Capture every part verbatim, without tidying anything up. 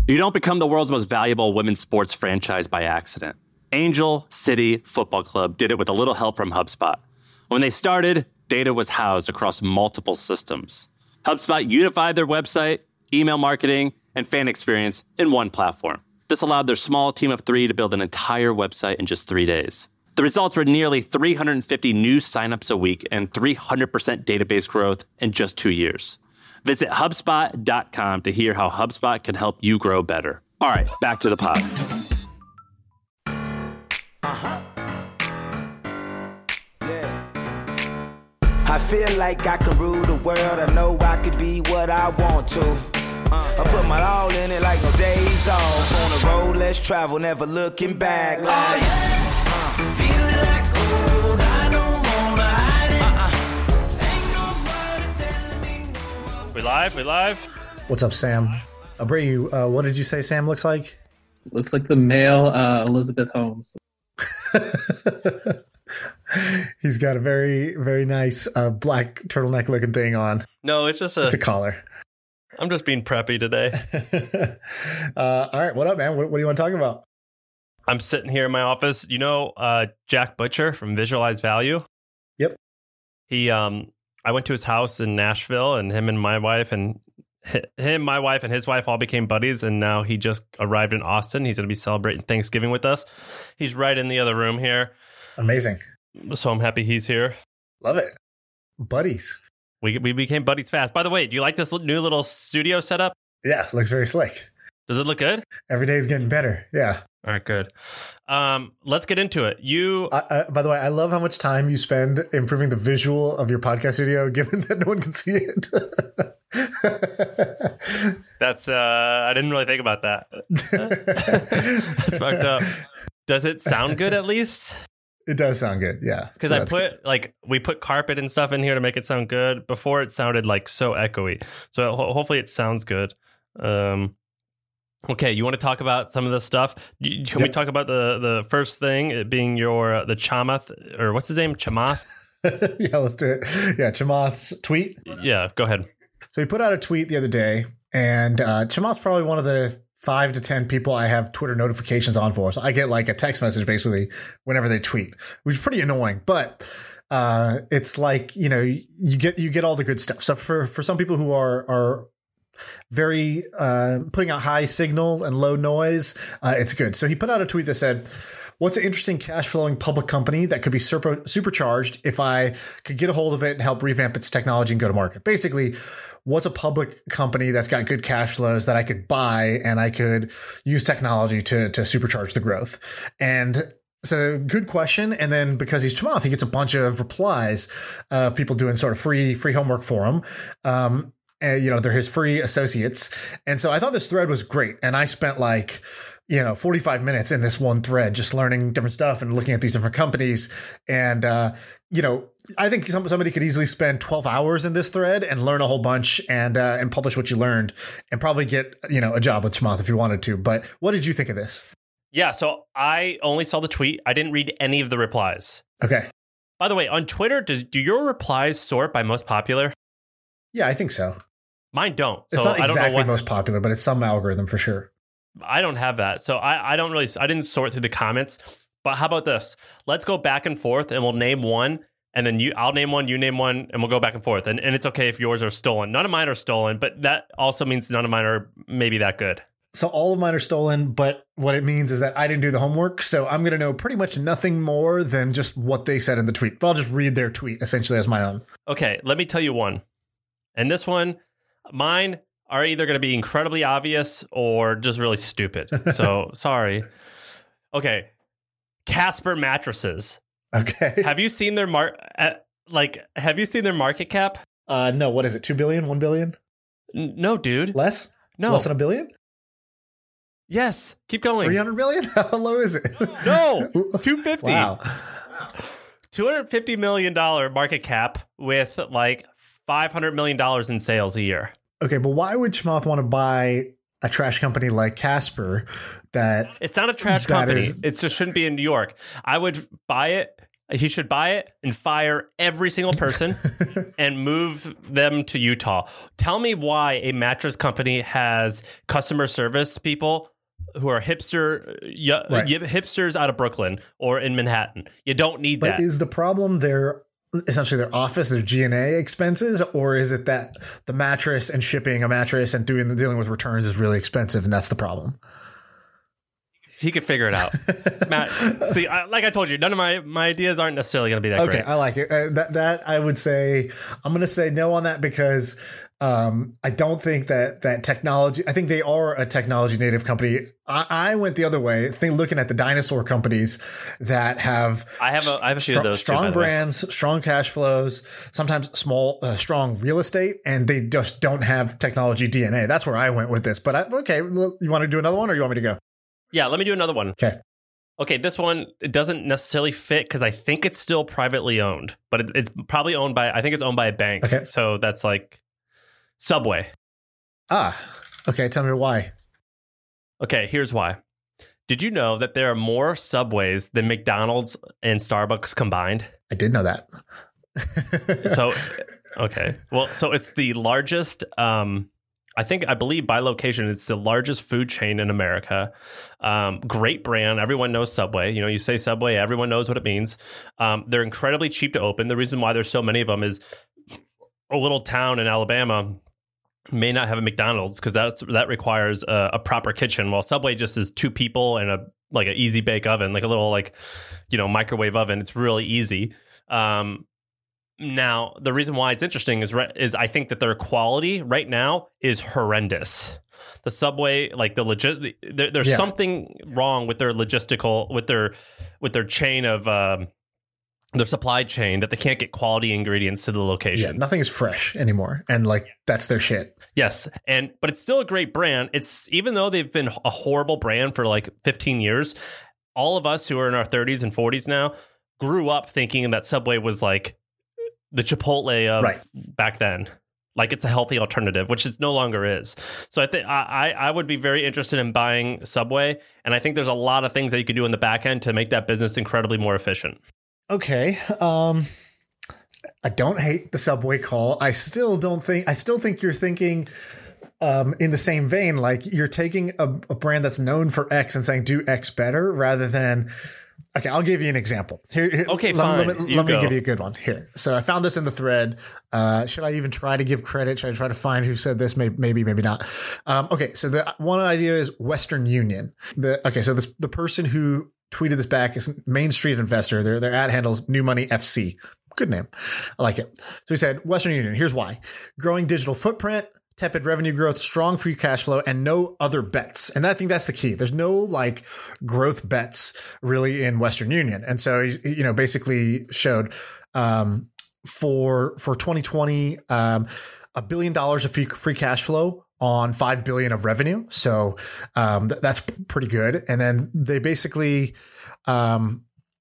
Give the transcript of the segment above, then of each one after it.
You don't become the world's most valuable women's sports franchise by accident. Angel City Football Club did it with a little help from HubSpot. When they started, data was housed across multiple systems. HubSpot unified their website, email marketing, and fan experience in one platform. This allowed their small team of three to build an entire website in just three days. The results were nearly three hundred fifty new signups a week and three hundred percent database growth in just two years. Visit HubSpot dot com to hear how HubSpot can help you grow better. All right, back to the pod. Uh-huh. Yeah. I feel like I can rule the world. I know I could be what I want to. Uh, I put my all in it like no days off. On the road, let's travel, never looking back. Like, oh, yeah. uh, feeling like gold, I don't wanna hide it. Uh-uh. Ain't nobody telling me no more. We live? We live? What's up, Sam? Abreu, uh, what did you say Sam looks like? Looks like the male uh, Elizabeth Holmes. He's got a very, very nice uh, black turtleneck looking thing on. No, it's just a... It's a collar. I'm just being preppy today. uh, all right, what up, man? What, what do you want to talk about? I'm sitting here in my office. You know uh, Jack Butcher from Visualize Value? Yep. He, um, I went to his house in Nashville, and him and my wife and him, my wife, and his wife all became buddies, and now he just arrived in Austin. He's going to be celebrating Thanksgiving with us. He's right in the other room here. Amazing. So I'm happy he's here. Love it. Buddies. We we became buddies fast. By the way, do you like this new little studio setup? Yeah, looks very slick. Does it look good? Every day is getting better. Yeah. All right, good. Um, let's get into it. You. I, I, by the way, I love how much time you spend improving the visual of your podcast studio, given that no one can see it. That's. Uh, I didn't really think about that. That's fucked up. Does it sound good at least? It does sound good, yeah. Because so I put good. like we put carpet and stuff in here to make it sound good. Before it sounded like so echoey. So ho- hopefully it sounds good. Um, okay, you want to talk about some of this stuff? Can yep. we talk about the the first thing, it being your uh, the Chamath, or what's his name, Chamath? Yeah, let's do it. Yeah, Chamath's tweet. Yeah, go ahead. So he put out a tweet the other day, and uh, Chamath's probably one of the five to ten people I have Twitter notifications on for. So I get like a text message basically whenever they tweet, which is pretty annoying. But uh, it's like, you know, you get you get all the good stuff. So for, for some people who are are very uh, putting out high signal and low noise, uh, it's good. So he put out a tweet that said, what's an interesting cash flowing public company that could be super, supercharged if I could get a hold of it and help revamp its technology and go to market? Basically, what's a public company that's got good cash flows that I could buy and I could use technology to, to supercharge the growth? And so good question. And then because he's Chamath, he gets a bunch of replies of people doing sort of free, free homework for him. Um, and, you know, they're his free associates. And so I thought this thread was great. And I spent like, you know, forty-five minutes in this one thread, just learning different stuff and looking at these different companies. And, uh, you know, I think some, somebody could easily spend twelve hours in this thread and learn a whole bunch and, uh, and publish what you learned and probably get, you know, a job with Chamath if you wanted to. But what did you think of this? Yeah. So I only saw the tweet. I didn't read any of the replies. Okay. By the way, on Twitter, does do your replies sort by most popular? Yeah, I think so. Mine don't. It's so not exactly I don't know what, most popular, but it's some algorithm for sure. I don't have that. So I, I don't really, I didn't sort through the comments. But how about this? Let's go back and forth and we'll name one. And then you, I'll name one, you name one, and we'll go back and forth. And, and it's okay if yours are stolen. None of mine are stolen, but that also means none of mine are maybe that good. So all of mine are stolen, but what it means is that I didn't do the homework. So I'm going to know pretty much nothing more than just what they said in the tweet. But I'll just read their tweet essentially as my own. Okay, let me tell you one. And this one, mine are either going to be incredibly obvious or just really stupid. So sorry. Okay. Casper mattresses. Okay. Have you seen their mar- uh, like, have you seen their market cap? Uh, no, what is it? two billion, one billion? N- no, dude. Less? No. Less than a billion? Yes. Keep going. three hundred million? How low is it? No. two hundred fifty. Wow. two hundred fifty million dollars market cap with like five hundred million dollars in sales a year. Okay, but why would Chamath want to buy a trash company like Casper that... It's not a trash company. Is, it just shouldn't be in New York. I would buy it He should buy it and fire every single person and move them to Utah. Tell me why a mattress company has customer service people who are hipster y- Right. y- hipsters out of Brooklyn or in Manhattan. You don't need But that. is the problem their essentially their office, their G and A expenses, or is it that the mattress and shipping a mattress and doing dealing with returns is really expensive, and that's the problem? He could figure it out. Matt, see, I, like I told you, none of my, my ideas aren't necessarily going to be that Okay, great. I like it. Uh, that that I would say I'm going to say no on that because um, I don't think that that technology. I think they are a technology native company. I, I went the other way, think looking at the dinosaur companies that have I have a, I have a few str- of those too, strong by the way. brands, strong cash flows, sometimes small, uh, strong real estate, and they just don't have technology D N A. That's where I went with this. But I, okay, well, you want to do another one, or you want me to go? Yeah, let me do another one. Okay. Okay, this one it doesn't necessarily fit because I think it's still privately owned, but it, it's probably owned by, I think it's owned by a bank. Okay. So that's like Subway. Ah, okay. Tell me why. Okay, here's why. Did you know that there are more Subways than McDonald's and Starbucks combined? I did know that. So, okay. Well, so it's the largest, um, I think, I believe by location, it's the largest food chain in America. Um, great brand. Everyone knows Subway. You know, you say Subway, everyone knows what it means. Um, they're incredibly cheap to open. The reason why there's so many of them is a little town in Alabama may not have a McDonald's because that's that requires a, a proper kitchen. While Subway just is two people and a like an easy bake oven, like a little like you know microwave oven. It's really easy. Um, now the reason why it's interesting is re- is I think that their quality right now is horrendous. The Subway, like the legit, there, there's Yeah. something wrong with their logistical with their with their chain of. Um, their supply chain that they can't get quality ingredients to the Yeah, location. nothing is fresh anymore, and like that's their shit. Yes, and but it's still a great brand. It's even though they've been a horrible brand for like fifteen years, all of us who are in our thirties and forties now grew up thinking that Subway was like the Chipotle of Right. back then. Like it's a healthy alternative, which it no longer is. So I think I I would be very interested in buying Subway, and I think there's a lot of things that you could do in the back end to make that business incredibly more efficient. Okay. Um, I don't hate the Subway call. I still don't think, I still think you're thinking um, in the same vein, like you're taking a, a brand that's known for X and saying do X better rather than, okay, I'll give you an example. Here, here Okay, let, fine. Let, me, You let me go. give you a good one here. So I found this in the thread. Uh, should I even try to give credit? Should I try to find who said this? Maybe, maybe, maybe not. Um, okay. So the one idea is Western Union. The, okay. So this, the person who tweeted this back is Main Street Investor. Their, their ad handles New Money F C. Good name. I like it. So he said, Western Union, here's why. Growing digital footprint, tepid revenue growth, strong free cash flow, and no other bets. And I think that's the key. There's no like growth bets really in Western Union. And so, he, you know, basically showed um, for, for twenty twenty, um, a billion dollars of free, free cash flow on five billion of revenue. So um, th- that's p- pretty good. And then they basically, um,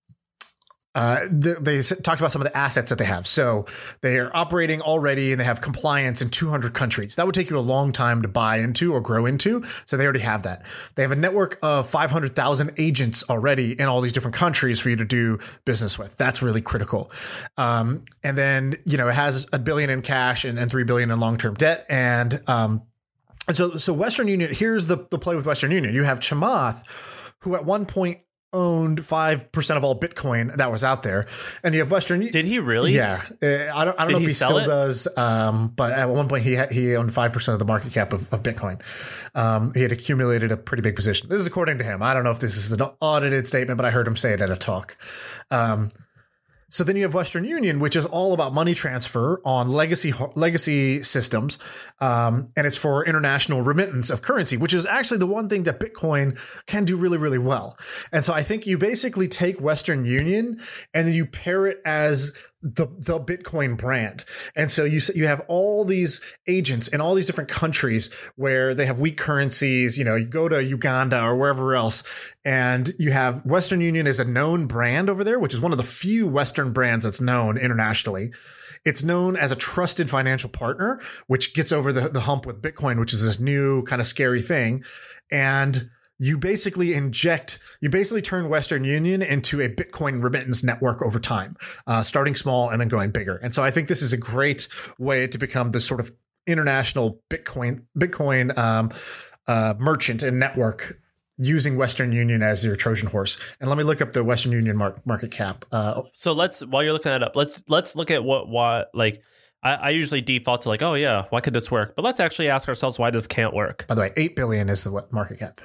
Uh, th- they s- talked about some of the assets that they have. So they are operating already and they have compliance in two hundred countries. That would take you a long time to buy into or grow into. So they already have that. They have a network of five hundred thousand agents already in all these different countries for you to do business with. That's really critical. Um, and then, you know, it has a billion in cash and, and three billion in long-term debt. And, um, and so, so Western Union, here's the, the play with Western Union. You have Chamath, who at one point owned five percent of all Bitcoin that was out there. And you have Western Union. Did he really? Yeah. Uh, I don't, I don't Did know he if he sell still it? does. Um, but at one point he had, he owned five percent of the market cap of, of Bitcoin. Um, he had accumulated a pretty big position. This is according to him. I don't know if this is an audited statement, but I heard him say it at a talk. Um, So then you have Western Union, which is all about money transfer on legacy legacy systems, um, and it's for international remittance of currency, which is actually the one thing that Bitcoin can do really, really well. And so I think you basically take Western Union and then you pair it as the the Bitcoin brand. And so you you have all these agents in all these different countries where they have weak currencies. You know, you go to Uganda or wherever else, and you have Western Union as a known brand over there, which is one of the few Western brands that's known internationally. It's known as a trusted financial partner, which gets over the, the hump with Bitcoin, which is this new kind of scary thing. And you basically inject, you basically turn Western Union into a Bitcoin remittance network over time, uh, starting small and then going bigger. And so I think this is a great way to become this sort of international Bitcoin, Bitcoin um, uh, merchant and network using Western Union as your Trojan horse. And let me look up the Western Union mar- market cap. Uh, so let's, while you're looking that up, let's, let's look at what, why, like, I, I usually default to like, oh yeah, why could this work? But let's actually ask ourselves why this can't work. By the way, eight billion is the market cap.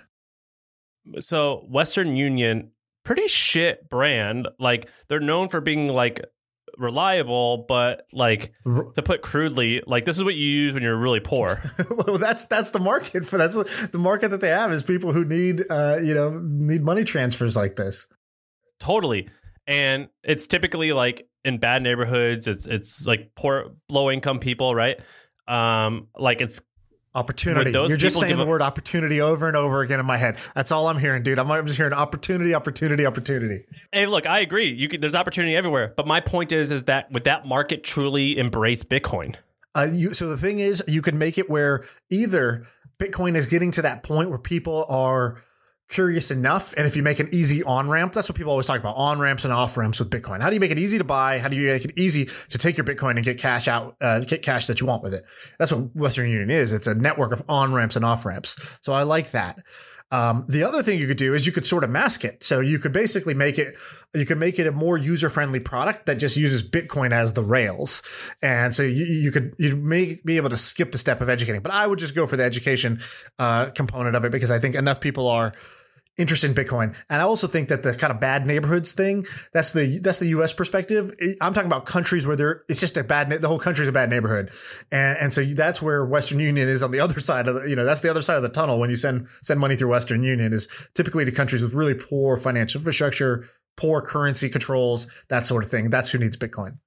So Western Union, pretty shit brand. Like they're known for being like reliable, but like to put crudely, like this is what you use when you're really poor. Well, that's that's the market for that's the market that they have is people who need uh you know need money transfers like this. Totally. And it's typically like in bad neighborhoods. It's it's like poor, low income people, right? Um, like it's opportunity. You're just saying the word opportunity over and over again in my head. That's all I'm hearing, dude. I'm just hearing opportunity, opportunity, opportunity. Hey, look, I agree. You could, there's opportunity everywhere. But my point is, is that would that market truly embrace Bitcoin? Uh, you, so the thing is, you can make it where either Bitcoin is getting to that point where people are curious enough, and if you make an easy on-ramp, that's what people always talk about, on-ramps and off-ramps with Bitcoin. How do you make it easy to buy? How do you make it easy to take your Bitcoin and get cash out, uh, get cash that you want with it? That's what Western Union is. It's a network of on-ramps and off-ramps. So I like that. Um, the other thing you could do is you could sort of mask it. So you could basically make it, you could make it a more user-friendly product that just uses Bitcoin as the rails. And so you, you could, you may be able to skip the step of educating, but I would just go for the education, uh, component of it because I think enough people are interested in Bitcoin. And I also think that the kind of bad neighborhoods thing, that's the that's the U S perspective. I'm talking about countries where there it's just a bad, the whole country's a bad neighborhood. And, and so that's where Western Union is on the other side of the, you know, that's the other side of the tunnel when you send send money through Western Union is typically to countries with really poor financial infrastructure, poor currency controls, that sort of thing. That's who needs Bitcoin.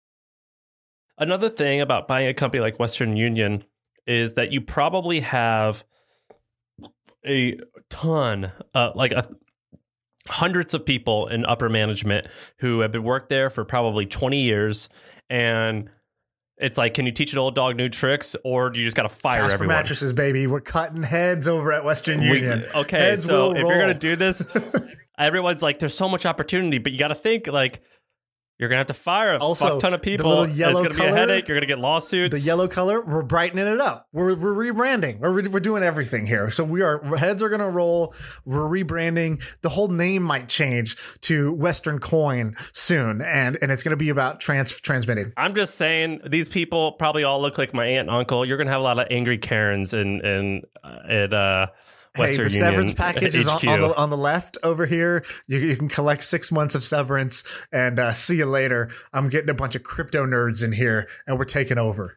Another thing about buying a company like Western Union is that you probably have a ton, uh, like a, hundreds of people in upper management who have been worked there for probably twenty years. And it's like, can you teach an old dog new tricks, or do you just got to fire Casper everyone? Mattresses, baby. We're cutting heads over at Western Union. We, okay, heads so will if roll. you're going to do this, everyone's like, there's so much opportunity, but you got to think like, you're going to have to fire a also, fuck ton of people. The little It's yellow going to be color, a headache. You're going to get lawsuits. The yellow color, we're brightening it up. We're, we're rebranding. We're, we're doing everything here. So we are, heads are going to roll. We're rebranding. The whole name might change to Western Coin soon. And, and it's going to be about trans transmitting. I'm just saying, these people probably all look like my aunt and uncle. You're going to have a lot of angry Karens in, in, at, uh, Western hey, the Union severance package is on, on, the, on the left over here. You, you can collect six months of severance and uh, see you later. I'm getting a bunch of crypto nerds in here and we're taking over.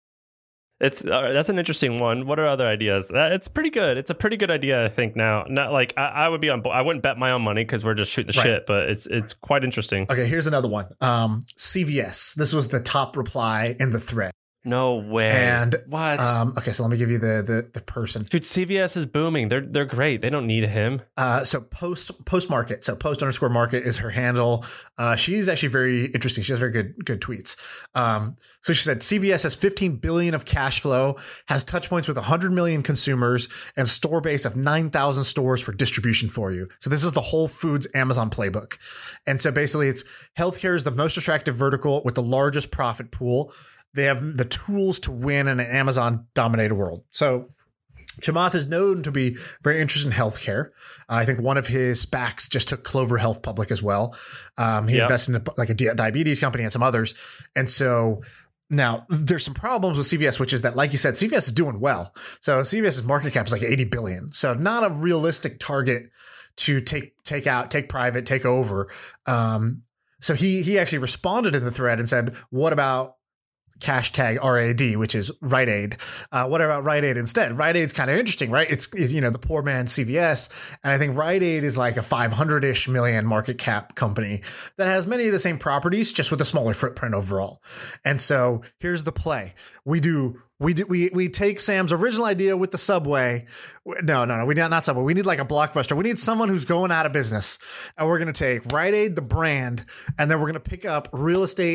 It's uh, that's an interesting one. What are other ideas? That, it's pretty good. It's a pretty good idea, I think. Now, not like I, I would be on. I wouldn't bet my own money because we're just shooting the Right. shit. But it's it's quite interesting. Okay, here's another one. Um, C V S. This was the top reply in the thread. No way. And what? Um, okay, so let me give you the the, the person. Dude, C V S is booming. They're they're great. They don't need him. Uh, so post post market. So post underscore market is her handle. Uh, she's actually very interesting. She has very good good tweets. Um, so she said C V S has fifteen billion of cash flow, has touch points with one hundred million consumers, and store base of nine thousand stores for distribution for you. So this is the Whole Foods Amazon playbook. And so basically, it's healthcare is the most attractive vertical with the largest profit pool. They have the tools to win in an Amazon dominated world. So Chamath is known to be very interested in healthcare. Uh, I think one of his SPACs just took Clover Health public as well. Um, he yep. invested in a, like a diabetes company and some others. And so now there's some problems with C V S, which is that, like you said, C V S is doing well. So CVS's market cap is like eighty billion. So not a realistic target to take, take out, take private, take over. Um, so he, he actually responded in the thread and said, what about hashtag R A D, which is Rite Aid. Uh, what about Rite Aid instead? Rite Aid's kind of interesting, right? It's, it's, you know, the poor man's C V S. And I think Rite Aid is like a five hundred ish million market cap company that has many of the same properties, just with a smaller footprint overall. And so here's the play. We do, we do, we, we take Sam's original idea with the Subway. No, no, no, we not, not Subway. We need like a Blockbuster. We need someone who's going out of business. And we're going to take Rite Aid, the brand, and then we're going to pick up real estate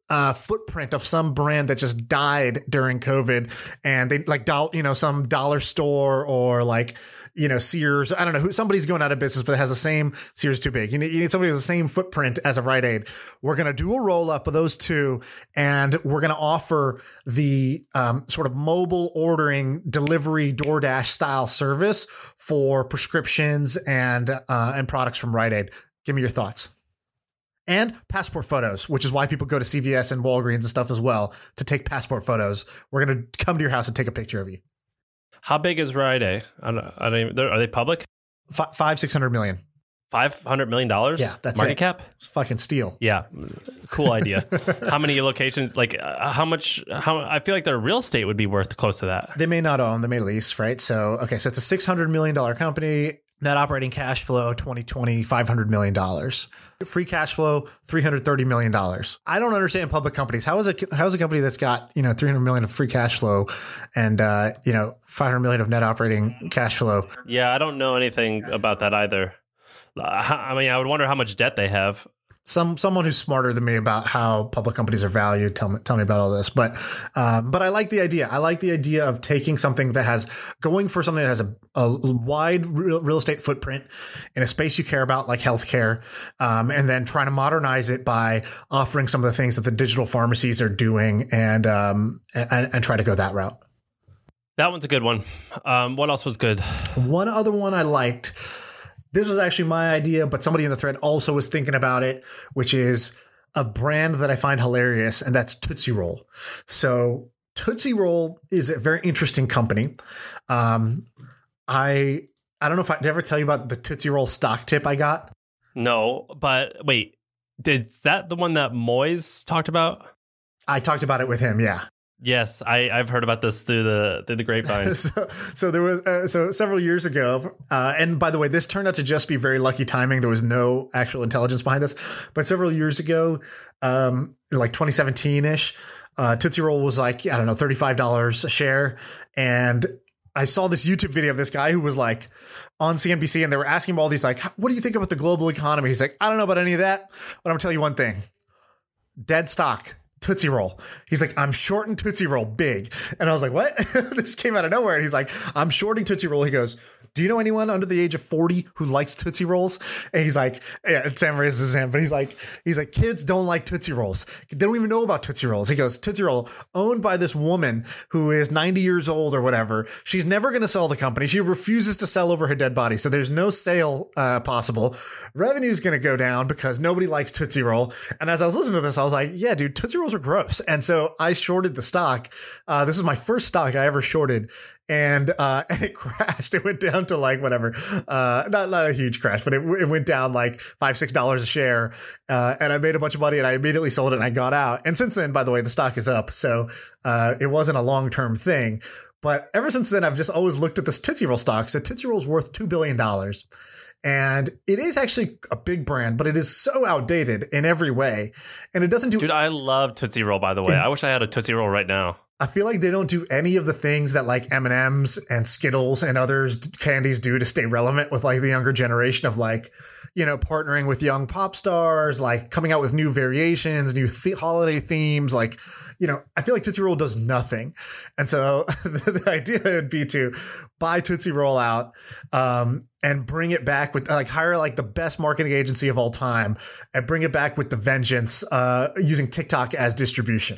uh, footprint of some brand that just died during COVID, and they like, doll, you know, some dollar store or like, you know, Sears. I don't know who. Somebody's going out of business, but it has the same Sears too big. You need, you need somebody with the same footprint as a Rite Aid. We're gonna do a roll up of those two, and we're gonna offer the um, sort of mobile ordering, delivery, DoorDash style service for prescriptions and uh, and products from Rite Aid. Give me your thoughts. And passport photos, which is why people go to C V S and Walgreens and stuff as well to take passport photos. We're going to come to your house and take a picture of you. How big is Rite Aid? I don't, I don't even, are they public? F- five, six hundred million. Five hundred million dollars? Yeah, that's market it. cap. It's fucking steal. Yeah, cool idea. How many locations? Like, uh, how much? How I feel like their real estate would be worth close to that. They may not own, they may lease, right? So, okay, so it's a six hundred million dollars company. Net operating cash flow twenty twenty, five hundred million dollars. Free cash flow three hundred thirty million dollars. I don't understand public companies. How is a how is a company that's got, you know, three hundred million dollars of free cash flow and uh, you know, five hundred million dollars of net operating cash flow? Yeah, I don't know anything about that either. I mean, I would wonder how much debt they have. Some someone who's smarter than me about how public companies are valued. Tell me, tell me about all this. But, um, but I like the idea. I like the idea of taking something that has going for something that has a, a wide real, real estate footprint in a space you care about, like healthcare, um, and then trying to modernize it by offering some of the things that the digital pharmacies are doing, and um, and, and try to go that route. That one's a good one. Um, what else was good? One other one I liked. This was actually my idea, but somebody in the thread also was thinking about it, which is a brand that I find hilarious, and that's Tootsie Roll. So Tootsie Roll is a very interesting company. Um, I I don't know if I did I ever tell you about the Tootsie Roll stock tip I got. No, but wait, is that the one that Moyes talked about? I talked about it with him, yeah. Yes, I, I've heard about this through the through the grapevine. so, so there was uh, so several years ago, uh, and by the way, this turned out to just be very lucky timing. There was no actual intelligence behind this, but several years ago, um, like twenty seventeen ish, uh, Tootsie Roll was like, I don't know, thirty-five dollars a share, and I saw this YouTube video of this guy who was like on C N B C, and they were asking him all these like, what do you think about the global economy? He's like, I don't know about any of that, but I'm gonna tell you one thing: dead stock. Tootsie Roll. He's like, I'm shorting Tootsie Roll big. And I was like, what? This came out of nowhere. And he's like, I'm shorting Tootsie Roll. He goes, do you know anyone under the age of forty who likes Tootsie Rolls? And he's like, yeah, Sam raises his hand, but he's like, he's like, kids don't like Tootsie Rolls. They don't even know about Tootsie Rolls. He goes, Tootsie Roll, owned by this woman who is ninety years old or whatever. She's never going to sell the company. She refuses to sell over her dead body. So there's no sale uh, possible. Revenue is going to go down because nobody likes Tootsie Roll. And as I was listening to this, I was like, yeah, dude, Tootsie Rolls are gross. And so I shorted the stock. Uh, this is my first stock I ever shorted. And, uh, and it crashed. It went down to like whatever, uh, not, not a huge crash, but it, it went down like five, six dollars a share. Uh, and I made a bunch of money and I immediately sold it and I got out. And since then, by the way, the stock is up. So, uh, it wasn't a long-term thing, but ever since then, I've just always looked at this Tootsie Roll stock. So Tootsie Roll is worth two billion dollars. And it is actually a big brand, but it is so outdated in every way. And it doesn't do... Dude, I love Tootsie Roll, by the way. It, I wish I had a Tootsie Roll right now. I feel like they don't do any of the things that like M and M's and Skittles and others candies do to stay relevant with like the younger generation of like, you know, partnering with young pop stars, like coming out with new variations, new th- holiday themes. Like, you know, I feel like Tootsie Roll does nothing. And so the, the idea would be to buy Tootsie Roll out um, and bring it back with like hire like the best marketing agency of all time and bring it back with the vengeance uh, using TikTok as distribution.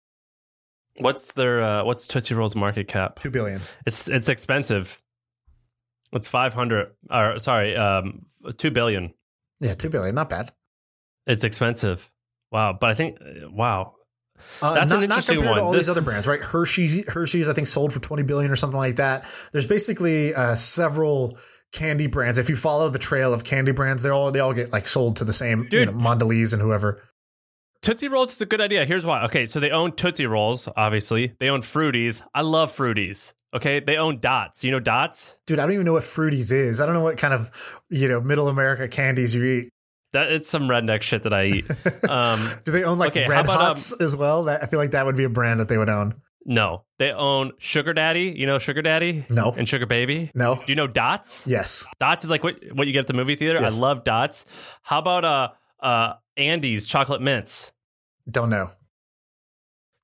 What's their uh, what's Tootsie Roll's market cap? Two billion. It's it's expensive. It's five hundred. Or sorry, um, two billion. Yeah, two billion. Not bad. It's expensive. Wow, but I think wow, uh, that's not, an interesting not compared one. To all this, these other brands, right? Hershey, Hershey's, I think, sold for twenty billion or something like that. There's basically uh, several candy brands. If you follow the trail of candy brands, they all they all get like sold to the same, Dude. you know, Mondelez and whoever. Tootsie Rolls is a good idea. Here's why. Okay, so they own Tootsie Rolls, obviously. They own Fruities. I love Fruities. Okay, they own Dots. You know Dots? Dude, I don't even know what Fruities is. I don't know what kind of, you know, middle America candies you eat. That it's some redneck shit that I eat. Um, Do they own like okay, Red how about, Hots um, as well? That I feel like that would be a brand that they would own. No, they own Sugar Daddy. You know Sugar Daddy? No. And Sugar Baby? No. Do you know Dots? Yes. Dots is like what what you get at the movie theater. Yes. I love Dots. How about uh uh Andy's chocolate mints? Don't know.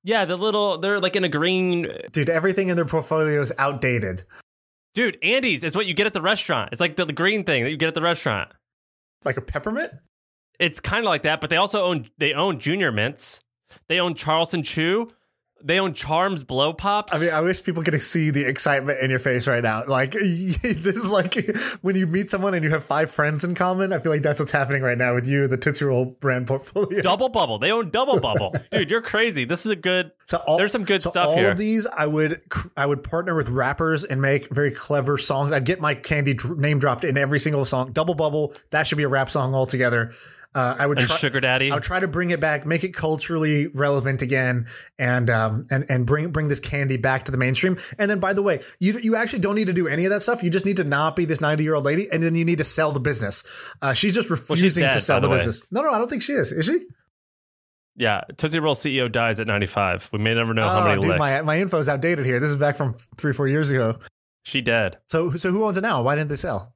Yeah, the little, they're like in a green. Dude, everything in their portfolio is outdated. Dude, Andes is what you get at the restaurant. It's like the, the green thing that you get at the restaurant. Like a peppermint? It's kind of like that, but they also own, they own Junior Mints. They own Charleston Chew. They own Charms Blow Pops. I mean, I wish people could see the excitement in your face right now. Like, this is like when you meet someone and you have five friends in common. I feel like that's what's happening right now with you and the Tootsie Roll brand portfolio. Double Bubble. They own Double Bubble. Dude, you're crazy. This is a good, so all, there's some good so stuff all here. All of these, I would I would partner with rappers and make very clever songs. I'd get my candy dr- name dropped in every single song. Double Bubble, that should be a rap song altogether. Uh, I would and try, Sugar Daddy. I would try to bring it back, make it culturally relevant again, and um and and bring bring this candy back to the mainstream. And then, by the way, you you actually don't need to do any of that stuff. You just need to not be this ninety year old lady, and then you need to sell the business. Uh, she's just refusing well, she's dead, to sell the, the business. No, no, I don't think she is. Is she? Yeah, Tootsie Roll C E O dies at ninety-five. We may never know oh, how many dude, lick. my my info is outdated here. This is back from three four years ago. She dead. So so who owns it now? Why didn't they sell?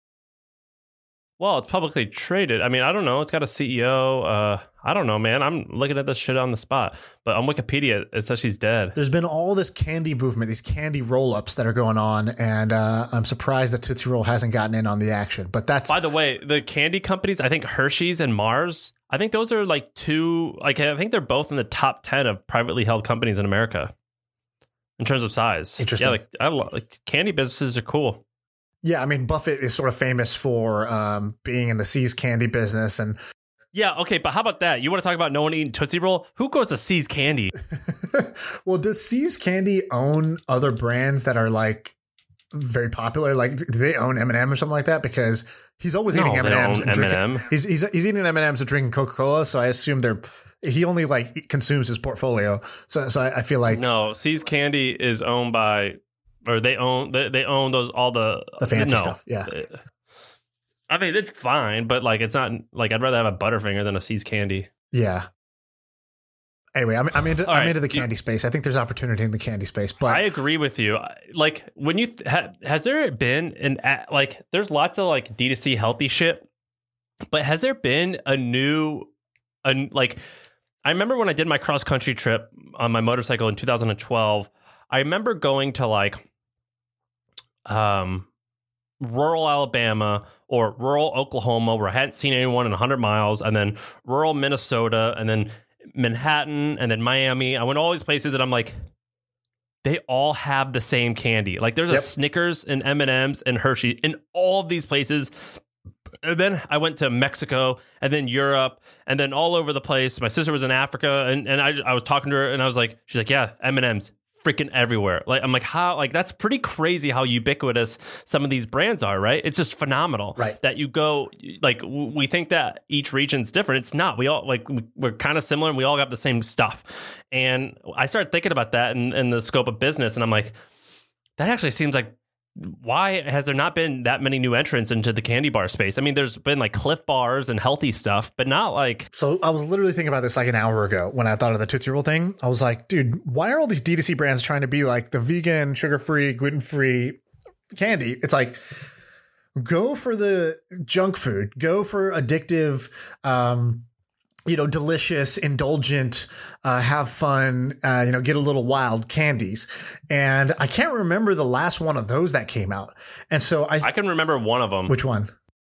Well, it's publicly traded. I mean, I don't know. It's got a C E O. Uh, I don't know, man. I'm looking at this shit on the spot. But on Wikipedia, it says she's dead. There's been all this candy movement, these candy roll-ups that are going on, and uh, I'm surprised that Tootsie Roll hasn't gotten in on the action. But that's... By the way, the candy companies, I think Hershey's and Mars, I think those are like two... Like, I think they're both in the top ten of privately held companies in America in terms of size. Interesting. Yeah, like, I love, like candy businesses are cool. Yeah, I mean, Buffett is sort of famous for um, being in the See's candy business. And yeah, okay, but how about that? You want to talk about no one eating Tootsie Roll? Who goes to See's Candy? Well, does See's Candy own other brands that are like very popular? Like, do they own M and M or something like that? Because he's always No, eating they M and M's. don't And own M and M. drinking, he's, he's he's eating M and M's and drinking Coca-Cola. So I assume they're he only like consumes his portfolio. So so I, I feel like No, See's Candy is owned by... Or they own they, they own those all the the fancy no. stuff. Yeah. I mean, it's fine, but like it's not like I'd rather have a Butterfinger than a See's Candy. Yeah. Anyway, I'm I'm into All I'm right. into the candy space. I think there's opportunity in the candy space. But I agree with you. Like when you th- ha, has there been an a- like there's lots of like D two C healthy shit, but has there been a new a, like I remember when I did my cross country trip on my motorcycle in two thousand twelve, I remember going to like um rural Alabama or rural Oklahoma where I hadn't seen anyone in one hundred miles, and then rural Minnesota, and then Manhattan, and then Miami. I went to all these places and I'm like, they all have the same candy. Like there's Yep. a Snickers and M and M's and Hershey in all of these places. And then I went to Mexico and then Europe and then all over the place. My sister was in Africa, and, and I, I was talking to her and I was like, she's like, yeah, M and M's freaking everywhere. Like, I'm like, how, like, that's pretty crazy how ubiquitous some of these brands are, right? It's just phenomenal. Right. That you go, like, w- we think that each region's different. It's not. We all, like, we're kind of similar and we all got the same stuff. And I started thinking about that in, in the scope of business. And I'm like, that actually seems like, why has there not been that many new entrants into the candy bar space? I mean, there's been like Cliff Bars and healthy stuff, but not like... So I was literally thinking about this like an hour ago when I thought of the Tootsie Roll thing. I was like, dude, why are all these D two C brands trying to be like the vegan, sugar-free, gluten-free candy? It's like, go for the junk food, go for addictive, um, you know, delicious, indulgent, uh, have fun, uh, you know, get a little wild candies. And I can't remember the last one of those that came out. And so I, th- I can remember one of them. which one?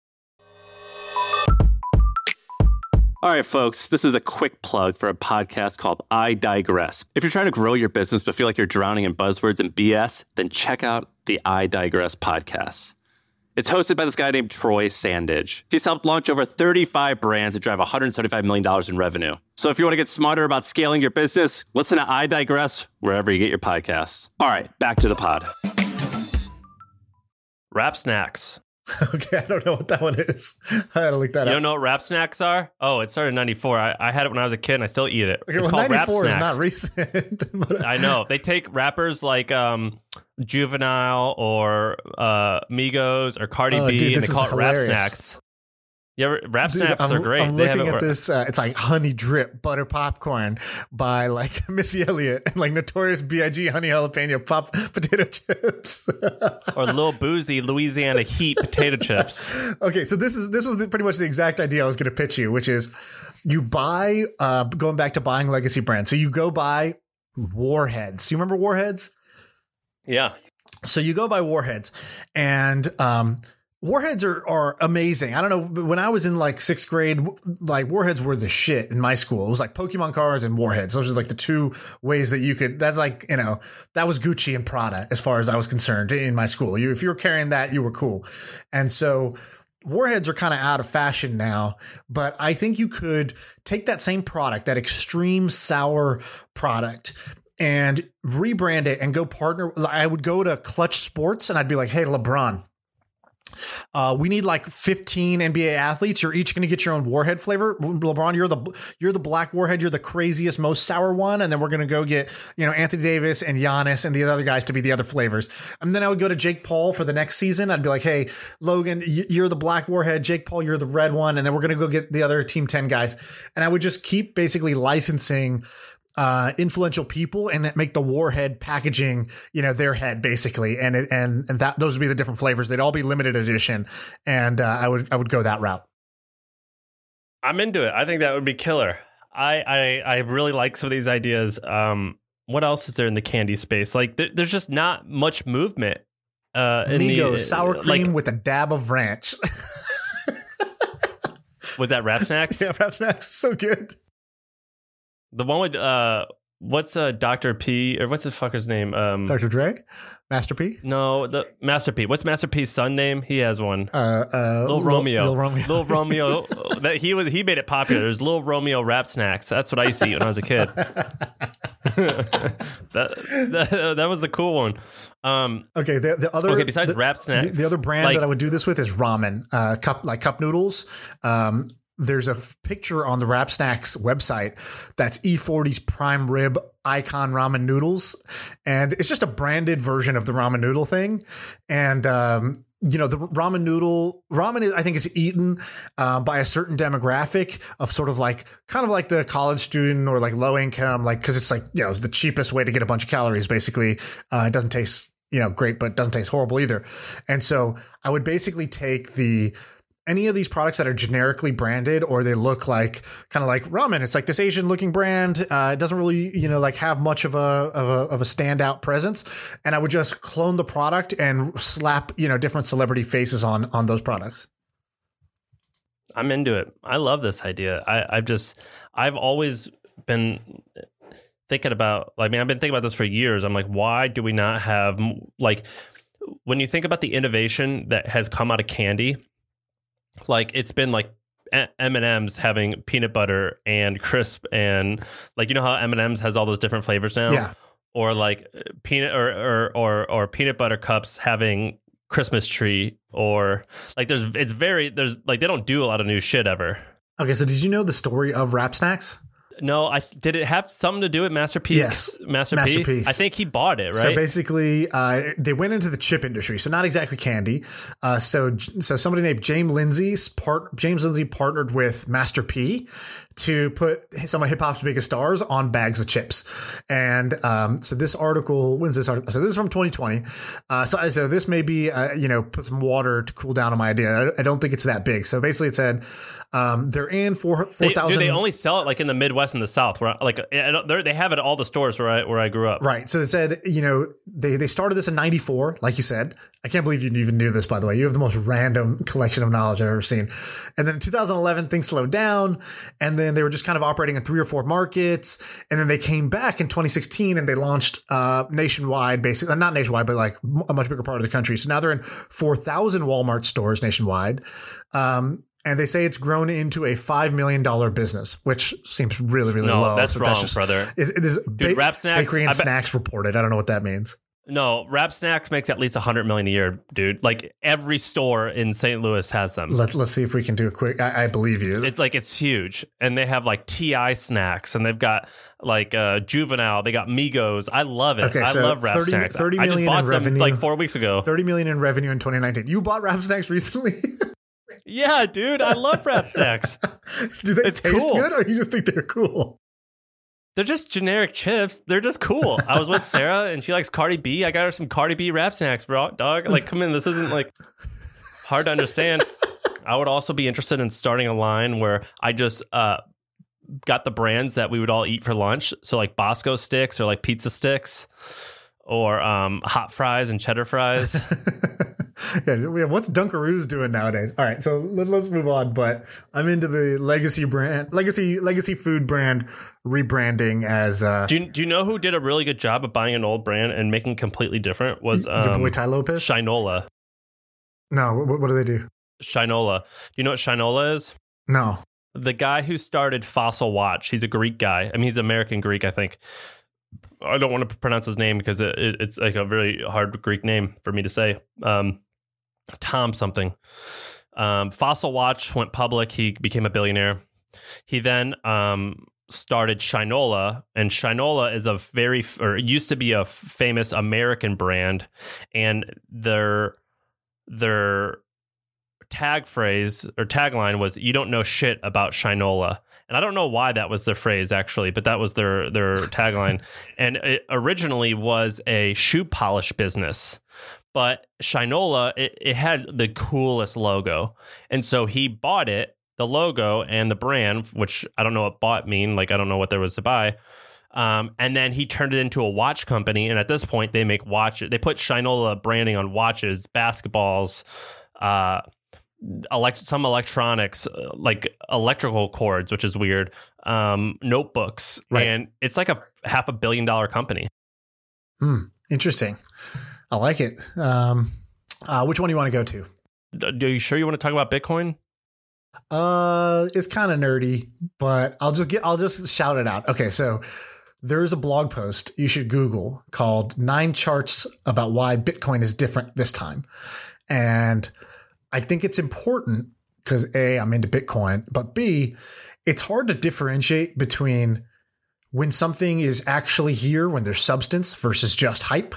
All right, folks, this is a quick plug for a podcast called I Digress. If you're trying to grow your business but feel like you're drowning in buzzwords and B S, then check out the I Digress podcast. It's hosted by this guy named Troy Sandage. He's helped launch over thirty-five brands that drive one hundred seventy-five million dollars in revenue. So if you want to get smarter about scaling your business, listen to I Digress wherever you get your podcasts. All right, back to the pod. Wrap Snacks. Okay, I don't know what that one is. I had to look that You up. don't know what Wrap Snacks are? Oh, it started in ninety-four. I, I had it when I was a kid and I still eat it. Okay, It's well, called Wrap ninety-four is Snacks. not recent. but- I know. They take rappers like um, Juvenile or uh, Migos or Cardi Oh, B, dude, and this they call is it Rap hilarious. Snacks. Yeah, Rap Dude, Snacks I'm, are great. I'm They have looking it at where- this. Uh, it's like Honey Drip Butter Popcorn by like Missy Elliott and like Notorious B I G Honey Jalapeno Pop Potato Chips. or Lil Boozy Louisiana Heat potato chips. Okay, so this is this was the, pretty much the exact idea I was going to pitch you, which is you buy uh, going back to buying legacy brands. So you go buy Warheads. Do you remember Warheads? Yeah. So you go by Warheads, and um, Warheads are, are amazing. I don't know, but when I was in like sixth grade, like Warheads were the shit in my school. It was like Pokemon cards and Warheads. Those are like the two ways that you could, that's like, you know, that was Gucci and Prada as far as I was concerned in my school. You, if you were carrying that, you were cool. And so Warheads are kind of out of fashion now, but I think you could take that same product, that extreme sour product, and rebrand it and go partner. I would go to Clutch Sports and I'd be like, hey, LeBron, Uh, we need like fifteen N B A athletes. You're each going to get your own Warhead flavor. LeBron, you're the you're the black Warhead. You're the craziest, most sour one. And then we're going to go get, you know, Anthony Davis and Giannis and the other guys to be the other flavors. And then I would go to Jake Paul for the next season. I'd be like, hey, Logan, you're the black Warhead. Jake Paul, you're the red one. And then we're going to go get the other Team ten guys. And I would just keep basically licensing uh, influential people and make the Warhead packaging, you know, their head basically. And, it, and, and that, those would be the different flavors. They'd all be limited edition. And, uh, I would, I would go that route. I'm into it. I think that would be killer. I, I, I really like some of these ideas. Um, what else is there in the candy space? Like there, there's just not much movement. Uh, in Migos, the, sour cream like, with a dab of ranch. Was that Rap Snacks? Yeah, Rap Snacks. So good. The one with uh, what's uh Doctor P or what's the fucker's name? Um, Doctor Dre, Master P. No, the Master P. What's Master P's son name? He has one. Uh, uh, Lil Romeo. Lil Romeo. Lil Romeo. That he was. He made it popular. There's Lil Romeo Rap Snacks. That's what I used to eat when I was a kid. that, that that was the cool one. Um, okay, the the other okay besides the, Rap Snacks, the, the other brand like, that I would do this with is ramen, uh, cup like cup noodles. Um, there's a picture on the Rap Snacks website that's E forty's prime rib icon ramen noodles, and it's just a branded version of the ramen noodle thing. And um, you know, the ramen noodle ramen is, I think, is eaten uh, by a certain demographic of sort of like kind of like the college student or like low income, like because it's like, you know, it's the cheapest way to get a bunch of calories. Basically, uh, it doesn't taste, you know, great, but it doesn't taste horrible either. And so I would basically take the any of these products that are generically branded or they look like kind of like ramen. It's like this Asian looking brand. Uh, it doesn't really, you know, like have much of a, of a, of a standout presence. And I would just clone the product and slap, you know, different celebrity faces on, on those products. I'm into it. I love this idea. I, I've just, I've always been thinking about, like, I mean, I've been thinking about this for years. I'm like, why do we not have, like, when you think about the innovation that has come out of candy, like it's been like M and M's having peanut butter and crisp and like, you know how M and M's has all those different flavors now? Yeah. Or like peanut or, or, or, or peanut butter cups having Christmas tree, or like there's, it's very, there's like, they don't do a lot of new shit ever. Okay. So did you know the story of Rap Snacks? No, I did it have something to do with Master P's? Yes, Master, Master P? P's. I think he bought it, right? So basically, uh, they went into the chip industry, so not exactly candy. Uh, so so somebody named James Lindsay's part James Lindsay partnered with Master P to put some of hip hop's biggest stars on bags of chips. And um, so this article, when's this article? So this is from twenty twenty. Uh, so so this may be uh, you know, put some water to cool down on my idea. I, I don't think it's that big. So basically, it said um, they're in four four thousand. They, they only sell it like in the Midwest and the South, where like they have it at all the stores where I where I grew up. Right. So it said, you know, they they started this in ninety-four, like you said. I can't believe you even knew this, by the way. You have the most random collection of knowledge I've ever seen. And then in two thousand eleven, things slowed down. And then they were just kind of operating in three or four markets. And then they came back in twenty sixteen and they launched uh, nationwide, basically, not nationwide, but like a much bigger part of the country. So now they're in four thousand Walmart stores nationwide. Um, and they say it's grown into a five million dollars business, which seems really, really no, low. That's so wrong, that's just, brother. It, it is Dude, ba- Rap Snacks, Bakery and I bet- Snacks reported. I don't know what that means. No, Rap Snacks makes at least one hundred million dollars a year, dude. Like every store in Saint Louis has them. Let's let's see if we can do a quick. I, I believe you. It's like it's huge, and they have like T I snacks, and they've got like uh, Juvenile. They got Migos. I love it. Okay, I so love Rap thirty, Snacks. thirty I just million bought in some revenue. like four weeks ago. thirty million in revenue in twenty nineteen. You bought Rap Snacks recently? Yeah, dude, I love Rap Snacks. Do they It's taste cool. good, or you just think they're cool? They're just generic chips. They're just cool. I was with Sarah, and she likes Cardi B. I got her some Cardi B Rap Snacks, bro. Dog, like, come in. This isn't like hard to understand. I would also be interested in starting a line where I just uh, got the brands that we would all eat for lunch. So like Bosco sticks or like pizza sticks or um, hot fries and cheddar fries. Yeah, we have, what's Dunkaroos doing nowadays? All right, so let, let's move on. But I'm into the legacy brand, legacy legacy food brand rebranding as. Uh, do you do you know who did a really good job of buying an old brand and making completely different? Was um, your boy Ty Lopez? Shinola. No, what, what do they do? Shinola. Do you know what Shinola is? No. The guy who started Fossil Watch. He's a Greek guy. I mean, he's American Greek, I think. I don't want to pronounce his name because it, it, it's like a very hard Greek name for me to say. Um, Tom something. Um, Fossil Watch went public. He became a billionaire. He then um, started Shinola, and Shinola is a very, or it used to be a famous American brand, and their their tag phrase or tagline was "You don't know shit about Shinola." And I don't know why that was their phrase, actually, but that was their their tagline. And it originally was a shoe polish business. But Shinola, it, it had the coolest logo. And so he bought it, the logo and the brand, which I don't know what bought mean. Like, I don't know what there was to buy. Um, and then he turned it into a watch company. And at this point, they make watches. They put Shinola branding on watches, basketballs, uh, elect- some electronics, uh, like electrical cords, which is weird, um, notebooks. Right. And it's like a half a billion dollar company. Hmm. Interesting. I like it. Um, uh, which one do you want to go to? Are you sure you want to talk about Bitcoin? Uh, it's kind of nerdy, but I'll just get, I'll just shout it out. Okay. So there's a blog post you should Google called Nine Charts About Why Bitcoin is Different This Time. And I think it's important because A, I'm into Bitcoin, but B, it's hard to differentiate between when something is actually here, when there's substance versus just hype.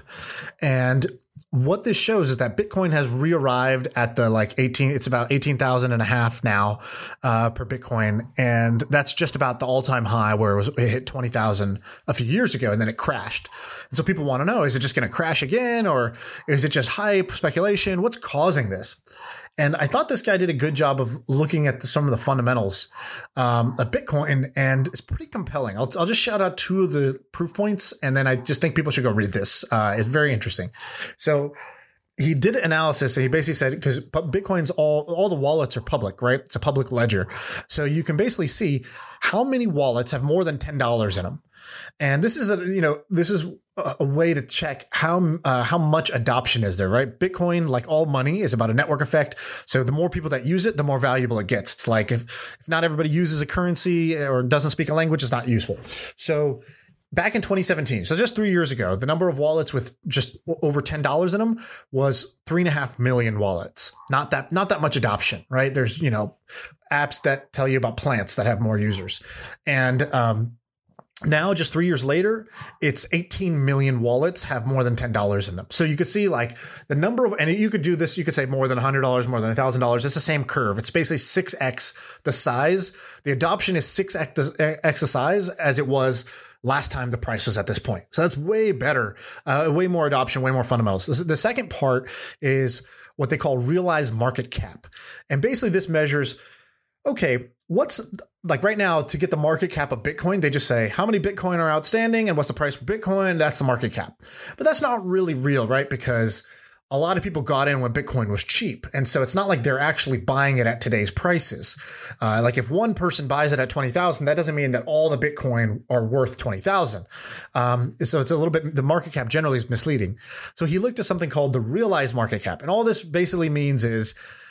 And what this shows is that Bitcoin has re-arrived at the like eighteen, it's about eighteen thousand and a half now uh, per Bitcoin. And that's just about the all time high where it was, it hit twenty thousand a few years ago and then it crashed. And so people want to know, is it just going to crash again? Or is it just hype, speculation? What's causing this? And I thought this guy did a good job of looking at the, some of the fundamentals um, of Bitcoin, and it's pretty compelling. I'll, I'll just shout out two of the proof points, and then I just think people should go read this. Uh, it's very interesting. So he did an analysis, and he basically said, because Bitcoin's all, all the wallets are public, right? It's a public ledger. So you can basically see how many wallets have more than ten dollars in them. And this is a, you know, this is a way to check how, uh, how much adoption is there, right? Bitcoin, like all money, is about a network effect. So the more people that use it, the more valuable it gets. It's like if, if not everybody uses a currency or doesn't speak a language, it's not useful. So back in twenty seventeen, so just three years ago, the number of wallets with just over ten dollars in them was three and a half million wallets. Not that, not that much adoption, right? There's, you know, apps that tell you about plants that have more users. And, um, now, just three years later, it's eighteen million wallets have more than ten dollars in them. So you could see like the number of, and you could do this, you could say more than one hundred dollars, more than one thousand dollars. It's the same curve. It's basically six x the size. The adoption is six x the size as it was last time the price was at this point. So that's way better, uh, way more adoption, way more fundamentals. This, the second part is what they call realized market cap. And basically this measures, okay, what's like right now to get the market cap of Bitcoin, they just say how many Bitcoin are outstanding and what's the price for Bitcoin. That's the market cap. But that's not really real, right? Because a lot of people got in when Bitcoin was cheap. And so it's not like they're actually buying it at today's prices. Uh, like if one person buys it at twenty thousand, that doesn't mean that all the Bitcoin are worth twenty thousand. Um, so it's a little bit, the market cap generally is misleading. So he looked at something called the realized market cap. And all this basically means is,